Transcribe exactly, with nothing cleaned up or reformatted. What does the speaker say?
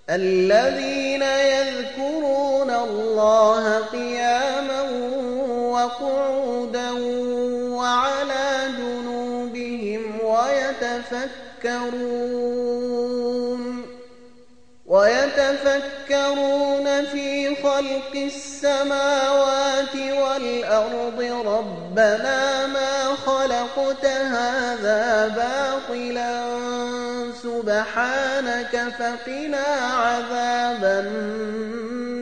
الذين يذكرون الله قياما وقعودا وعلى جنوبهم ويتفكرون ويتفكرون في خلق السماوات والأرض ربنا ما خلقت هذا باطلا سبحانك فقنا عذاب النار